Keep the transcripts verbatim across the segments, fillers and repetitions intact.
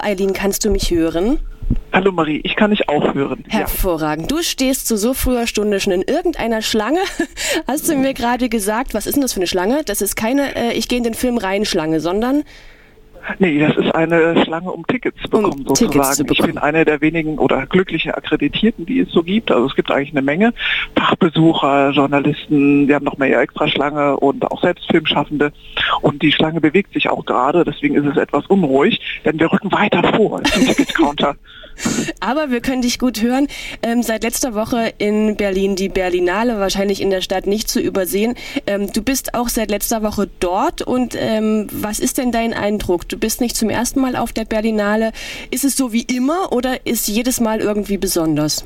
Eileen, kannst du mich hören? Hallo Marie, ich kann dich auch hören. Hervorragend. Ja. Du stehst zu so früher Stunde schon in irgendeiner Schlange. Hast du mir gerade gesagt, was ist denn das für eine Schlange? Das ist keine äh, Ich gehe in den Film rein Schlange, sondern... Nee, das ist eine Schlange, um Tickets zu bekommen, um sozusagen. Tickets zu bekommen. Ich bin einer der wenigen oder glücklichen Akkreditierten, die es so gibt. Also es gibt eigentlich eine Menge Fachbesucher, Journalisten, wir haben noch mehr Extraschlange und auch selbst Filmschaffende. Und die Schlange bewegt sich auch gerade, deswegen ist es etwas unruhig, denn wir rücken weiter vor zum Ticketcounter. Aber wir können dich gut hören. Ähm, seit letzter Woche in Berlin die Berlinale, wahrscheinlich in der Stadt nicht zu übersehen. Ähm, du bist auch seit letzter Woche dort und ähm, was ist denn dein Eindruck? Du bist nicht zum ersten Mal auf der Berlinale. Ist es so wie immer oder ist jedes Mal irgendwie besonders?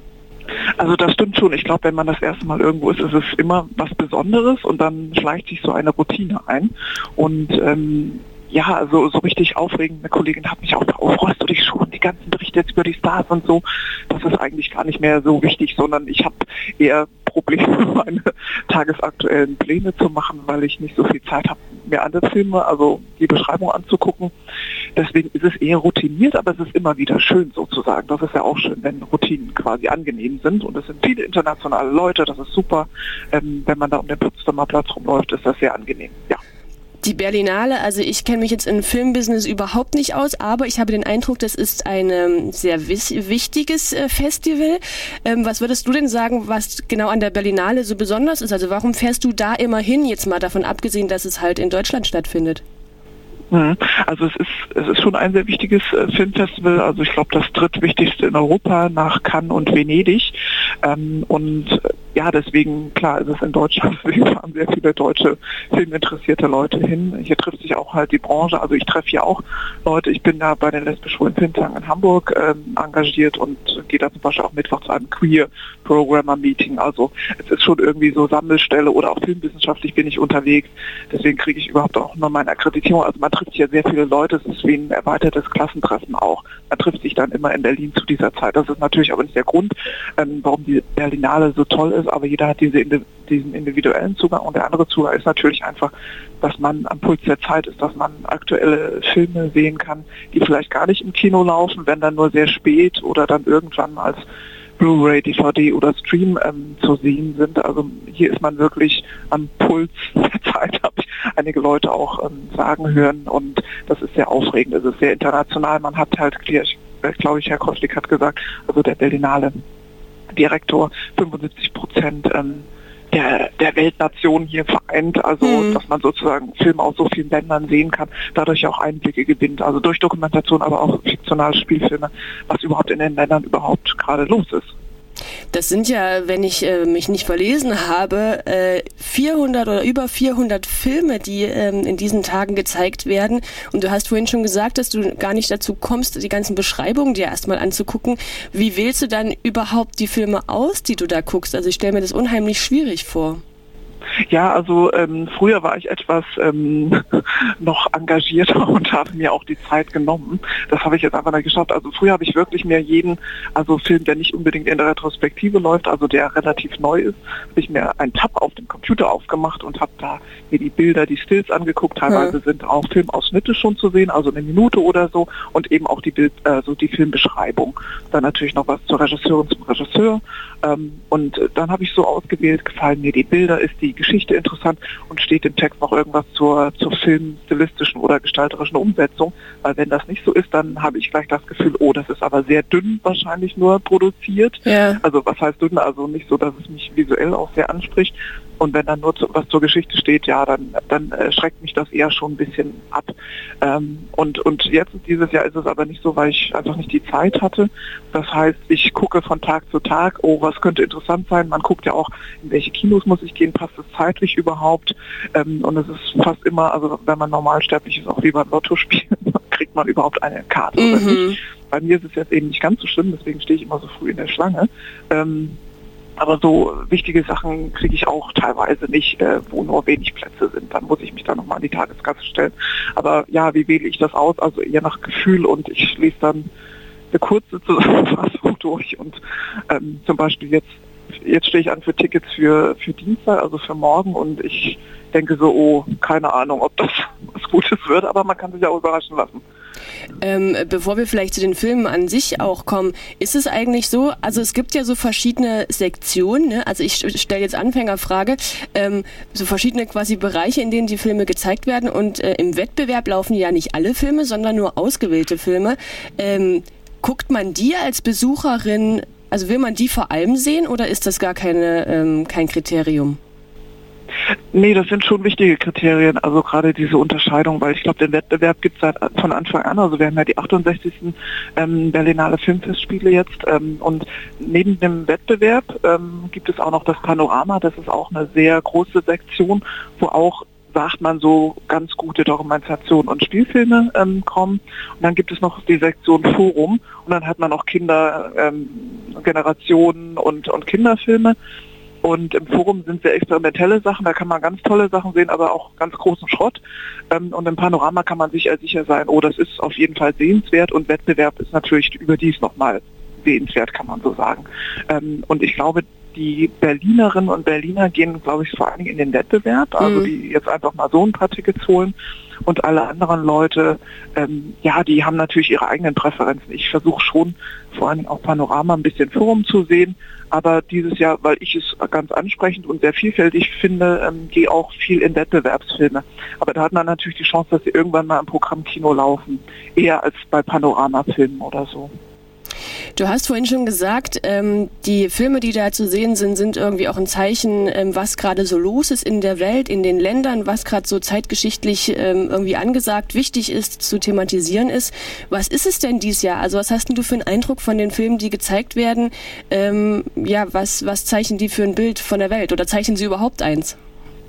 Also das stimmt schon. Ich glaube, wenn man das erste Mal irgendwo ist, ist es immer was Besonderes und dann schleicht sich so eine Routine ein. Und ähm, ja, also so richtig aufregend. Eine Kollegin hat mich auch gefragt, oh, freust du dich schon, die ganzen Berichte jetzt über die Stars und so. Das ist eigentlich gar nicht mehr so wichtig, sondern ich habe eher Probleme, meine tagesaktuellen Pläne zu machen, weil ich nicht so viel Zeit habe, mir andere Filme, also die Beschreibung anzugucken. Deswegen ist es eher routiniert, aber es ist immer wieder schön sozusagen. Das ist ja auch schön, wenn Routinen quasi angenehm sind. Und es sind viele internationale Leute, das ist super. Ähm, wenn man da um den Potsdamer Platz rumläuft, ist das sehr angenehm, ja. Die Berlinale, also ich kenne mich jetzt im Filmbusiness überhaupt nicht aus, aber ich habe den Eindruck, das ist ein ähm, sehr wis- wichtiges äh, Festival. Ähm, was würdest du denn sagen, was genau an der Berlinale so besonders ist? Also warum fährst du da immer hin, jetzt mal davon abgesehen, dass es halt in Deutschland stattfindet? Also es ist es ist schon ein sehr wichtiges äh, Filmfestival, also ich glaube das drittwichtigste in Europa nach Cannes und Venedig ähm, und äh, ja, deswegen, klar, ist es in Deutschland, deswegen fahren sehr viele deutsche filminteressierte Leute hin. Hier trifft sich auch halt die Branche, also ich treffe hier auch Leute, ich bin da bei den lesbisch-schwulen Filmtagen in Hamburg ähm, engagiert und gehe da zum Beispiel auch Mittwoch zu einem Queer-Programmer-Meeting, also es ist schon irgendwie so Sammelstelle oder auch filmwissenschaftlich bin ich unterwegs, deswegen kriege ich überhaupt auch noch meine Akkreditierung, also man trifft hier sehr viele Leute, es ist wie ein erweitertes Klassentreffen auch. Man trifft sich dann immer in Berlin zu dieser Zeit. Das ist natürlich aber nicht der Grund, ähm, warum die Berlinale so toll ist, aber jeder hat diese, diesen individuellen Zugang und der andere Zugang ist natürlich einfach, dass man am Puls der Zeit ist, dass man aktuelle Filme sehen kann, die vielleicht gar nicht im Kino laufen, wenn dann nur sehr spät oder dann irgendwann als Blu-ray, D V D oder Stream ähm, zu sehen sind. Also hier ist man wirklich am Puls der Zeit, habe ich einige Leute auch ähm, sagen hören und das ist sehr aufregend, es ist sehr international. Man hat halt, glaube ich, Herr Koslik hat gesagt, also der Berlinale Direktor, fünfundsiebzig Prozent ähm, der, der Weltnation hier vereint, also mhm. dass man sozusagen Filme aus so vielen Ländern sehen kann, dadurch auch Einblicke gewinnt, also durch Dokumentation, aber auch fiktionale Spielfilme, was überhaupt in den Ländern überhaupt gerade los ist. Das sind ja, wenn ich äh, mich nicht verlesen habe, äh, vierhundert oder über vierhundert Filme, die ähm, in diesen Tagen gezeigt werden. Und du hast vorhin schon gesagt, dass du gar nicht dazu kommst, die ganzen Beschreibungen dir erstmal anzugucken. Wie wählst du dann überhaupt die Filme aus, die du da guckst? Also ich stelle mir das unheimlich schwierig vor. Ja, also ähm, früher war ich etwas ähm, noch engagierter und habe mir auch die Zeit genommen. Das habe ich jetzt einfach nicht geschafft. Also früher habe ich wirklich mir jeden, also Film, der nicht unbedingt in der Retrospektive läuft, also der relativ neu ist, habe ich mir einen Tab auf dem Computer aufgemacht und habe da mir die Bilder, die Stills angeguckt. Teilweise ja. sind auch Filmausschnitte schon zu sehen, also eine Minute oder so und eben auch die Bild, also die Filmbeschreibung. Dann natürlich noch was zur Regisseurin, zum Regisseur. Ähm, und dann habe ich so ausgewählt, gefallen mir die Bilder, ist die Geschichte interessant und steht im Text noch irgendwas zur, zur filmstilistischen oder gestalterischen Umsetzung, weil wenn das nicht so ist, dann habe ich gleich das Gefühl, oh, das ist aber sehr dünn wahrscheinlich nur produziert. Ja. Also was heißt dünn? Also nicht so, dass es mich visuell auch sehr anspricht. Und wenn dann nur zu, was zur Geschichte steht, ja, dann, dann äh, schreckt mich das eher schon ein bisschen ab. Ähm, und, und jetzt dieses Jahr ist es aber nicht so, weil ich einfach nicht die Zeit hatte. Das heißt, ich gucke von Tag zu Tag, oh, was könnte interessant sein. Man guckt ja auch, in welche Kinos muss ich gehen, passt es zeitlich überhaupt. Ähm, und es ist fast immer, also wenn man normalsterblich ist, auch wie beim Lotto spielen, kriegt man überhaupt eine Karte mhm. oder nicht. Bei mir ist es jetzt eben nicht ganz so schlimm, deswegen stehe ich immer so früh in der Schlange. Ähm, Aber so wichtige Sachen kriege ich auch teilweise nicht, äh, wo nur wenig Plätze sind. Dann muss ich mich da nochmal an die Tageskasse stellen. Aber ja, wie wähle ich das aus? Also eher nach Gefühl und ich lese dann eine kurze Zusammenfassung durch. Und ähm, zum Beispiel jetzt, jetzt stehe ich an für Tickets für, für Dienstag, also für morgen. Und ich denke so, oh, keine Ahnung, ob das was Gutes wird, aber man kann sich ja auch überraschen lassen. Ähm, bevor wir vielleicht zu den Filmen an sich auch kommen, ist es eigentlich so, also es gibt ja so verschiedene Sektionen, ne? Also ich stelle jetzt Anfängerfrage, ähm, so verschiedene quasi Bereiche, in denen die Filme gezeigt werden und äh, im Wettbewerb laufen ja nicht alle Filme, sondern nur ausgewählte Filme. Ähm, guckt man die als Besucherin, also will man die vor allem sehen oder ist das gar keine, ähm, kein Kriterium? Nee, das sind schon wichtige Kriterien, also gerade diese Unterscheidung, weil ich glaube, den Wettbewerb gibt es seit von Anfang an, also wir haben ja die achtundsechzigsten Ähm, Berlinale Filmfestspiele jetzt ähm, und neben dem Wettbewerb ähm, gibt es auch noch das Panorama, das ist auch eine sehr große Sektion, wo auch, sagt man, so ganz gute Dokumentation und Spielfilme ähm, kommen. Und dann gibt es noch die Sektion Forum und dann hat man noch Kinder, ähm, Generationen und, und Kinderfilme. Und im Forum sind sehr experimentelle Sachen, da kann man ganz tolle Sachen sehen, aber auch ganz großen Schrott. Ähm, und im Panorama kann man sich sicher sein, oh, das ist auf jeden Fall sehenswert und Wettbewerb ist natürlich überdies nochmal sehenswert, kann man so sagen. Ähm, und ich glaube, die Berlinerinnen und Berliner gehen, glaube ich, vor allen Dingen in den Wettbewerb, also die jetzt einfach mal so ein paar Tickets holen. Und alle anderen Leute, ähm, ja, die haben natürlich ihre eigenen Präferenzen. Ich versuche schon, vor allen Dingen auch Panorama, ein bisschen Forum zu sehen. Aber dieses Jahr, weil ich es ganz ansprechend und sehr vielfältig finde, ähm, gehe auch viel in Wettbewerbsfilme. Aber da hat man natürlich die Chance, dass sie irgendwann mal im Programmkino laufen. Eher als bei Panoramafilmen oder so. Du hast vorhin schon gesagt, ähm, die Filme, die da zu sehen sind, sind irgendwie auch ein Zeichen, ähm, was gerade so los ist in der Welt, in den Ländern, was gerade so zeitgeschichtlich ähm, irgendwie angesagt, wichtig ist, zu thematisieren ist. Was ist es denn dieses Jahr? Also was hast denn du für einen Eindruck von den Filmen, die gezeigt werden? Ähm, ja, was, was zeichnen die für ein Bild von der Welt oder zeichnen sie überhaupt eins?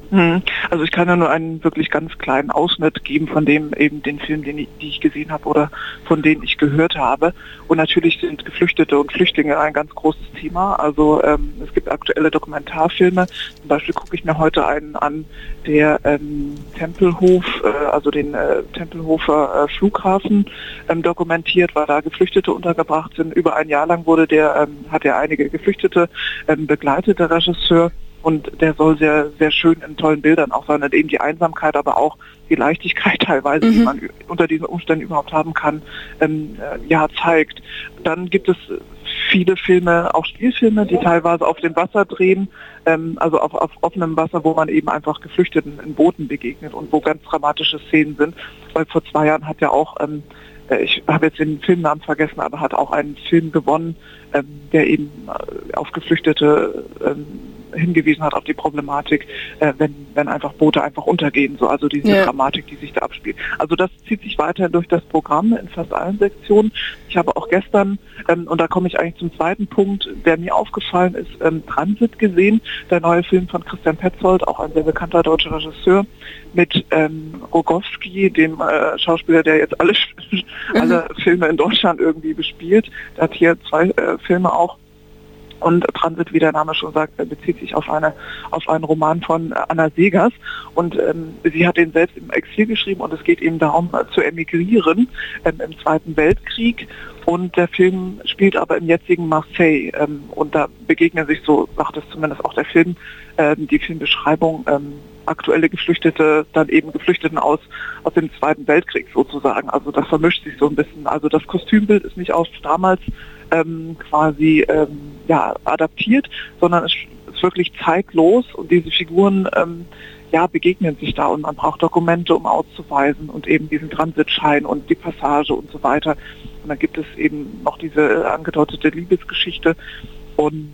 Also ich kann ja nur einen wirklich ganz kleinen Ausschnitt geben von dem eben den Film, den ich, die ich gesehen habe oder von denen ich gehört habe. Und natürlich sind Geflüchtete und Flüchtlinge ein ganz großes Thema. Also ähm, es gibt aktuelle Dokumentarfilme. Zum Beispiel gucke ich mir heute einen an, der ähm, Tempelhof, äh, also den äh, Tempelhofer äh, Flughafen ähm, dokumentiert, weil da Geflüchtete untergebracht sind. Über ein Jahr lang wurde der, ähm, hat er einige Geflüchtete ähm, begleitet, der Regisseur. Und der soll sehr, sehr schön in tollen Bildern auch sein und eben die Einsamkeit, aber auch die Leichtigkeit teilweise, mhm. die man unter diesen Umständen überhaupt haben kann, ähm, äh, ja, zeigt. Dann gibt es viele Filme, auch Spielfilme, die teilweise auf dem Wasser drehen, ähm, also auf, auf offenem Wasser, wo man eben einfach Geflüchteten in Booten begegnet und wo ganz dramatische Szenen sind. Weil vor zwei Jahren hat ja auch, ähm, ich habe jetzt den Filmnamen vergessen, aber hat auch einen Film gewonnen, ähm, der eben auf Geflüchtete ähm, hingewiesen hat, auf die Problematik, äh, wenn, wenn einfach Boote einfach untergehen, so, also diese ja. Dramatik, die sich da abspielt. Also das zieht sich weiter durch das Programm in fast allen Sektionen. Ich habe auch gestern, ähm, und da komme ich eigentlich zum zweiten Punkt, der mir aufgefallen ist, ähm, Transit gesehen, der neue Film von Christian Petzold, auch ein sehr bekannter deutscher Regisseur, mit ähm, Rogowski, dem äh, Schauspieler, der jetzt alle, alle Filme in Deutschland irgendwie bespielt. Der hat hier zwei äh, Filme auch. Und Transit, wie der Name schon sagt, bezieht sich auf eine auf einen Roman von Anna Segers und ähm, sie hat den selbst im Exil geschrieben und es geht eben darum, äh, zu emigrieren ähm, im Zweiten Weltkrieg und der Film spielt aber im jetzigen Marseille ähm, und da begegnen sich, so sagt es zumindest auch der Film, ähm, die Filmbeschreibung, ähm, aktuelle Geflüchtete, dann eben Geflüchteten aus, aus dem Zweiten Weltkrieg sozusagen. Also das vermischt sich so ein bisschen. Also das Kostümbild ist nicht aus damals ähm, quasi ähm, ja, adaptiert, sondern es ist wirklich zeitlos und diese Figuren ähm, ja, begegnen sich da und man braucht Dokumente, um auszuweisen und eben diesen Transitschein und die Passage und so weiter. Und dann gibt es eben noch diese angedeutete Liebesgeschichte und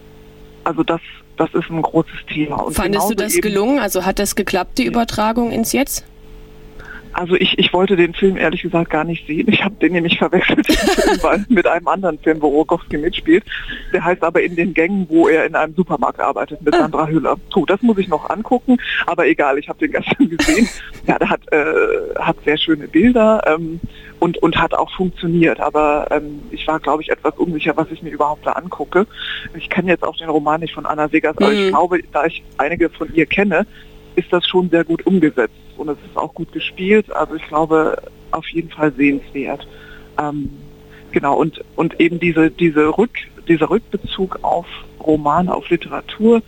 also das Das ist ein großes Thema. Und fandest du das gelungen? Also hat das geklappt, die Übertragung ins Jetzt? Also ich, ich wollte den Film ehrlich gesagt gar nicht sehen. Ich habe den nämlich verwechselt mit einem anderen Film, wo Rogowski mitspielt. Der heißt aber In den Gängen, wo er in einem Supermarkt arbeitet mit Sandra Hüller. Puh, das muss ich noch angucken, aber egal, ich habe den gestern gesehen. Ja, der hat, äh, hat sehr schöne Bilder ähm, und, und hat auch funktioniert. Aber ähm, ich war, glaube ich, etwas unsicher, was ich mir überhaupt da angucke. Ich kenne jetzt auch den Roman nicht von Anna Segers, aber mhm. ich glaube, da ich einige von ihr kenne, ist das schon sehr gut umgesetzt und es ist auch gut gespielt. Also ich glaube, auf jeden Fall sehenswert. Ähm, genau, und, und eben diese, diese Rück, dieser Rückbezug auf Romane, auf Literatur,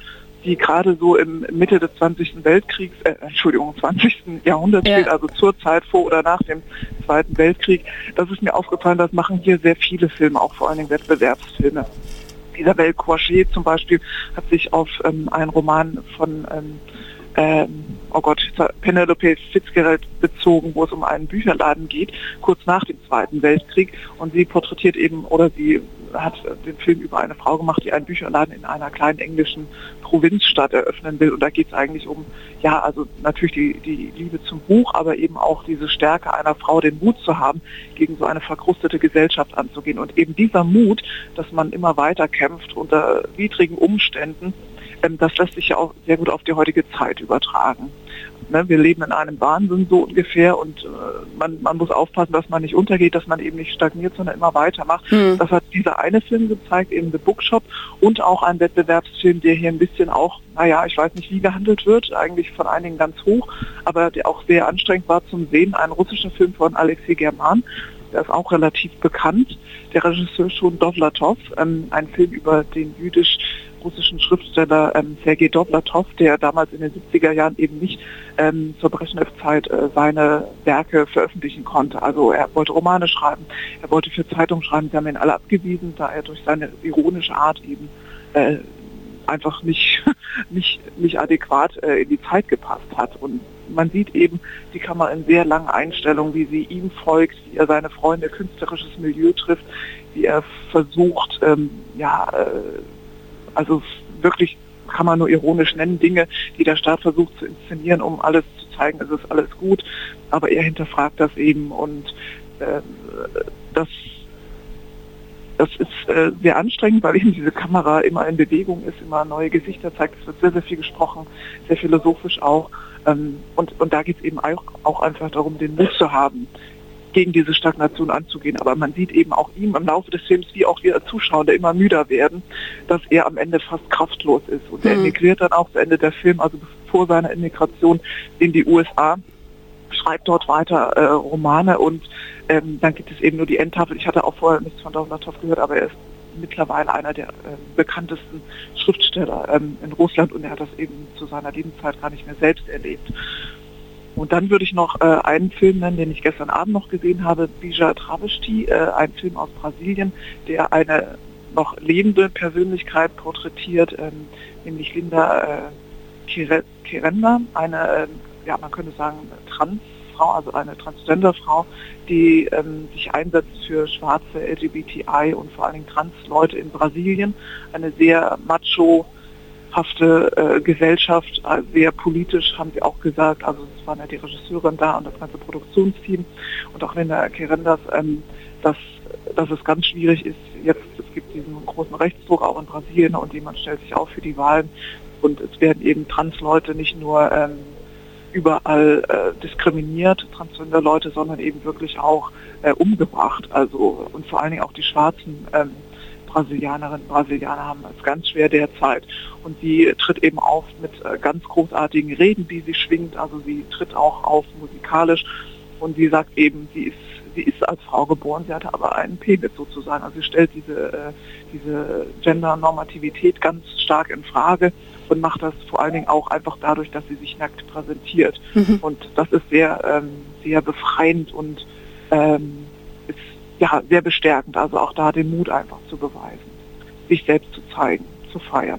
die gerade so im Mitte des zwanzigsten Weltkriegs, äh, Entschuldigung, zwanzigsten Jahrhunderts ja. spielt, also zur Zeit vor oder nach dem Zweiten Weltkrieg. Das ist mir aufgefallen, das machen hier sehr viele Filme, auch vor allen Dingen Wettbewerbsfilme. Isabelle Courget zum Beispiel hat sich auf ähm, einen Roman von ähm, ähm, oh Gott, Penelope Fitzgerald bezogen, wo es um einen Bücherladen geht, kurz nach dem Zweiten Weltkrieg. Und sie porträtiert eben, oder sie hat den Film über eine Frau gemacht, die einen Bücherladen in einer kleinen englischen Provinzstadt eröffnen will. Und da geht es eigentlich um, ja, also natürlich die, die Liebe zum Buch, aber eben auch diese Stärke einer Frau, den Mut zu haben, gegen so eine verkrustete Gesellschaft anzugehen. Und eben dieser Mut, dass man immer weiter kämpft unter widrigen Umständen, das lässt sich ja auch sehr gut auf die heutige Zeit übertragen. Ne, wir leben in einem Wahnsinn so ungefähr und äh, man, man muss aufpassen, dass man nicht untergeht, dass man eben nicht stagniert, sondern immer weitermacht. Mhm. Das hat dieser eine Film gezeigt, eben The Bookshop, und auch ein Wettbewerbsfilm, der hier ein bisschen auch, naja, ich weiß nicht wie gehandelt wird, eigentlich von einigen ganz hoch, aber der auch sehr anstrengend war zum Sehen, ein russischer Film von Alexei German. Der ist auch relativ bekannt, der Regisseur schon Dowlatow, ähm, ein Film über den jüdisch-russischen Schriftsteller ähm, Sergei Dowlatow, der damals in den siebziger Jahren eben nicht ähm, zur Brezhnev-Zeit äh, seine Werke veröffentlichen konnte. Also er wollte Romane schreiben, er wollte für Zeitungen schreiben, sie haben ihn alle abgewiesen, da er durch seine ironische Art eben äh, einfach nicht, nicht, nicht adäquat äh, in die Zeit gepasst hat. Und man sieht eben die Kamera in sehr langen Einstellungen, wie sie ihm folgt, wie er seine Freunde, künstlerisches Milieu trifft, wie er versucht, ähm, ja, äh, also wirklich kann man nur ironisch nennen, Dinge, die der Staat versucht zu inszenieren, um alles zu zeigen, es ist alles gut, aber er hinterfragt das eben und äh, das Das ist äh, sehr anstrengend, weil eben diese Kamera immer in Bewegung ist, immer neue Gesichter zeigt. Es wird sehr, sehr viel gesprochen, sehr philosophisch auch. Ähm, und, und da geht es eben auch, auch einfach darum, den Mut zu haben, gegen diese Stagnation anzugehen. Aber man sieht eben auch ihm im Laufe des Films, wie auch wir Zuschauer, der immer müder werden, dass er am Ende fast kraftlos ist. Und er emigriert dann auch zu Ende der Film, also vor seiner Emigration in die U S A, schreibt dort weiter äh, Romane und ähm, dann gibt es eben nur die Endtafel. Ich hatte auch vorher nichts von Dowlatow gehört, aber er ist mittlerweile einer der äh, bekanntesten Schriftsteller ähm, in Russland und er hat das eben zu seiner Lebenszeit gar nicht mehr selbst erlebt. Und dann würde ich noch äh, einen Film nennen, den ich gestern Abend noch gesehen habe, Bija Travesti, äh, ein Film aus Brasilien, der eine noch lebende Persönlichkeit porträtiert, ähm, nämlich Linda äh, Quirenda, eine äh, ja, man könnte sagen, Transfrau, also eine Transgender-Frau, die ähm, sich einsetzt für schwarze L G B T I und vor allen Dingen Trans-Leute in Brasilien. Eine sehr macho-hafte äh, Gesellschaft, äh, sehr politisch, haben sie auch gesagt. Also es waren ja die Regisseurin da und das ganze Produktionsteam und auch Linda Quirenda, ähm, dass, dass es ganz schwierig ist. Jetzt, es gibt diesen großen Rechtsdruck auch in Brasilien und jemand stellt sich auf für die Wahlen und es werden eben Trans-Leute nicht nur ähm, überall äh, diskriminiert, transgender Leute, sondern eben wirklich auch äh, umgebracht. Also und vor allen Dingen auch die schwarzen ähm, Brasilianerinnen und Brasilianer haben es ganz schwer derzeit. Und sie tritt eben auf mit äh, ganz großartigen Reden, die sie schwingt. Also sie tritt auch auf musikalisch und sie sagt eben, sie ist sie ist als Frau geboren, sie hatte aber einen Penis sozusagen. Also sie stellt diese äh, diese Gender-Normativität ganz stark in Frage und macht das vor allen Dingen auch einfach dadurch, dass sie sich nackt präsentiert. Mhm. Und das ist sehr, ähm, sehr befreiend und ähm, ist ja sehr bestärkend, also auch da den Mut einfach zu beweisen, sich selbst zu zeigen, zu feiern.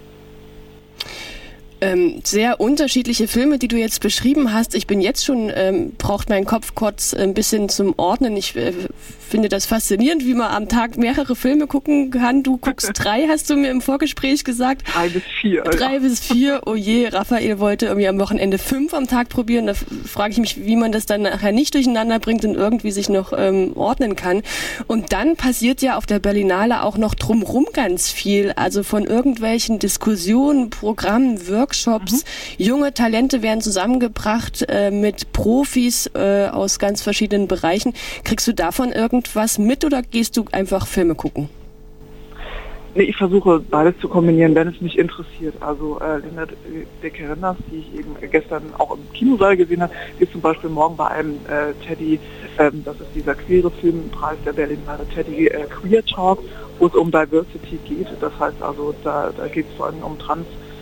Ähm, sehr unterschiedliche Filme, die du jetzt beschrieben hast. Ich bin jetzt schon, ähm, braucht mein Kopf kurz ein bisschen zum Ordnen. Ich äh, finde das faszinierend, wie man am Tag mehrere Filme gucken kann. Du guckst drei, hast du mir im Vorgespräch gesagt. Drei bis vier. Drei ja. bis vier. Oh je, Raphael wollte irgendwie am Wochenende fünf am Tag probieren. Da frage ich mich, wie man das dann nachher nicht durcheinander bringt und irgendwie sich noch ähm, ordnen kann. Und dann passiert ja auf der Berlinale auch noch drumherum ganz viel. Also von irgendwelchen Diskussionen, Programmen, Workshops. Workshops. Mhm. Junge Talente werden zusammengebracht äh, mit Profis äh, aus ganz verschiedenen Bereichen. Kriegst du davon irgendwas mit oder gehst du einfach Filme gucken? Nee, ich versuche beides zu kombinieren, wenn es mich interessiert. Also äh, Linda Quirenda, die ich eben gestern auch im Kinosaal gesehen habe, ist zum Beispiel morgen bei einem äh, Teddy, ähm, das ist dieser queere Filmpreis der Berlinale Teddy äh, Queer Talk, wo es um Diversity geht. Das heißt also, da, da geht es vor allem um Trans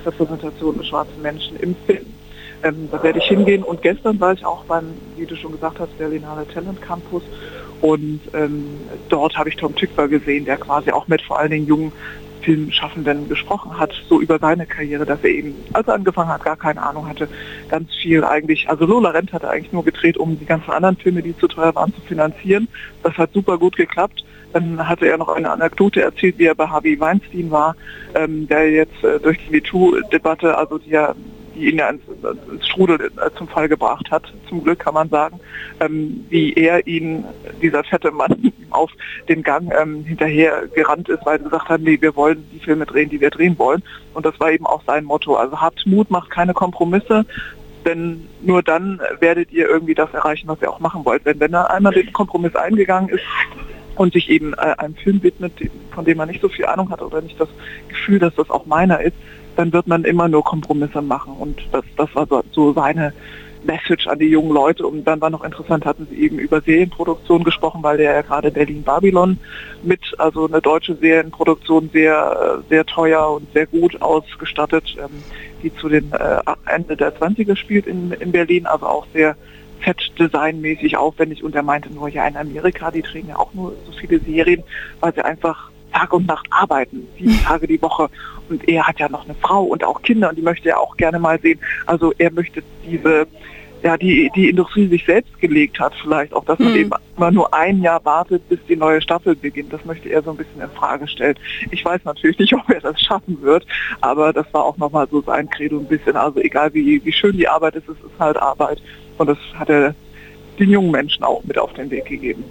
Repräsentation des schwarzen Menschen im Film. Ähm, da werde ich hingehen und gestern war ich auch beim, wie du schon gesagt hast, Berlinale Talent Campus und ähm, dort habe ich Tom Tykwer gesehen, der quasi auch mit vor allen Dingen jungen Filmschaffenden gesprochen hat, so über seine Karriere, dass er eben, als er angefangen hat, gar keine Ahnung hatte, ganz viel eigentlich, also Lola Rent hat er eigentlich nur gedreht, um die ganzen anderen Filme, die zu teuer waren, zu finanzieren. Das hat super gut geklappt. Dann hatte er noch eine Anekdote erzählt, wie er bei Harvey Weinstein war, ähm, der jetzt äh, durch die MeToo-Debatte, also die ja die ihn ja ins, ins Strudel äh, zum Fall gebracht hat, zum Glück kann man sagen, ähm, wie er ihn, dieser fette Mann, auf den Gang ähm, hinterher gerannt ist, weil sie gesagt haben, nee, wir wollen die Filme drehen, die wir drehen wollen. Und das war eben auch sein Motto. Also habt Mut, macht keine Kompromisse, denn nur dann werdet ihr irgendwie das erreichen, was ihr auch machen wollt. Wenn, wenn er einmal den Kompromiss eingegangen ist und sich eben äh, einem Film widmet, von dem man nicht so viel Ahnung hat oder nicht das Gefühl, dass das auch meiner ist, dann wird man immer nur Kompromisse machen. Und das, das war so, so seine Message an die jungen Leute. Und dann war noch interessant, hatten sie eben über Serienproduktion gesprochen, weil der ja gerade Berlin Babylon mit, also eine deutsche Serienproduktion, sehr, sehr teuer und sehr gut ausgestattet, ähm, die zu den äh, Ende der zwanziger spielt in, in Berlin, also auch sehr Set-Design-mäßig aufwendig. Und er meinte nur, ja, in Amerika, die drehen ja auch nur so viele Serien, weil sie einfach Tag und Nacht arbeiten, sieben Tage die Woche. Und er hat ja noch eine Frau und auch Kinder und die möchte er auch gerne mal sehen. Also er möchte diese, ja, die, die Industrie sich selbst gelegt hat vielleicht auch, dass man mhm. eben immer nur ein Jahr wartet, bis die neue Staffel beginnt. Das möchte er so ein bisschen in Frage stellen. Ich weiß natürlich nicht, ob er das schaffen wird, aber das war auch nochmal so sein Credo ein bisschen. Also egal wie, wie schön die Arbeit ist, es ist halt Arbeit. Und das hat er den jungen Menschen auch mit auf den Weg gegeben.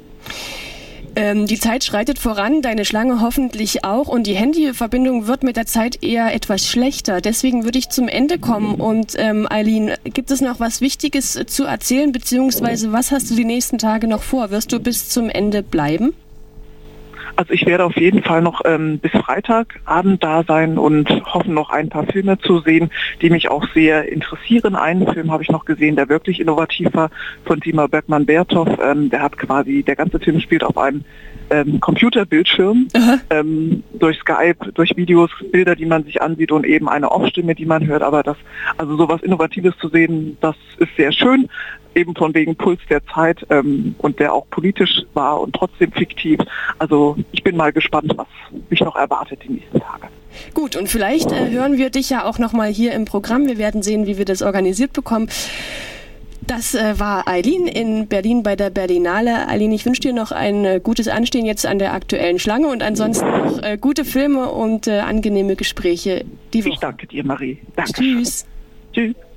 Ähm, die Zeit schreitet voran, deine Schlange hoffentlich auch und die Handyverbindung wird mit der Zeit eher etwas schlechter. Deswegen würde ich zum Ende kommen und ähm, Eileen, gibt es noch was Wichtiges zu erzählen, beziehungsweise was hast du die nächsten Tage noch vor? Wirst du bis zum Ende bleiben? Also ich werde auf jeden Fall noch ähm, bis Freitagabend da sein und hoffen noch ein paar Filme zu sehen, die mich auch sehr interessieren. Einen Film habe ich noch gesehen, der wirklich innovativ war, von Dima Bergmann-Bertov. Ähm, der hat quasi, der ganze Film spielt auf einem ähm, Computerbildschirm, ähm, durch Skype, durch Videos, Bilder, die man sich ansieht und eben eine Off-Stimme, die man hört. Aber das, also sowas Innovatives zu sehen, das ist sehr schön. Eben von wegen Puls der Zeit ähm, und der auch politisch war und trotzdem fiktiv. Also ich bin mal gespannt, was mich noch erwartet die nächsten Tage. Gut, und vielleicht äh, hören wir dich ja auch nochmal hier im Programm. Wir werden sehen, wie wir das organisiert bekommen. Das äh, war Eileen in Berlin bei der Berlinale. Eileen, ich wünsche dir noch ein äh, gutes Anstehen jetzt an der aktuellen Schlange und ansonsten noch äh, gute Filme und äh, angenehme Gespräche die Woche. Ich danke dir, Marie. Danke. Tschüss. Tschüss.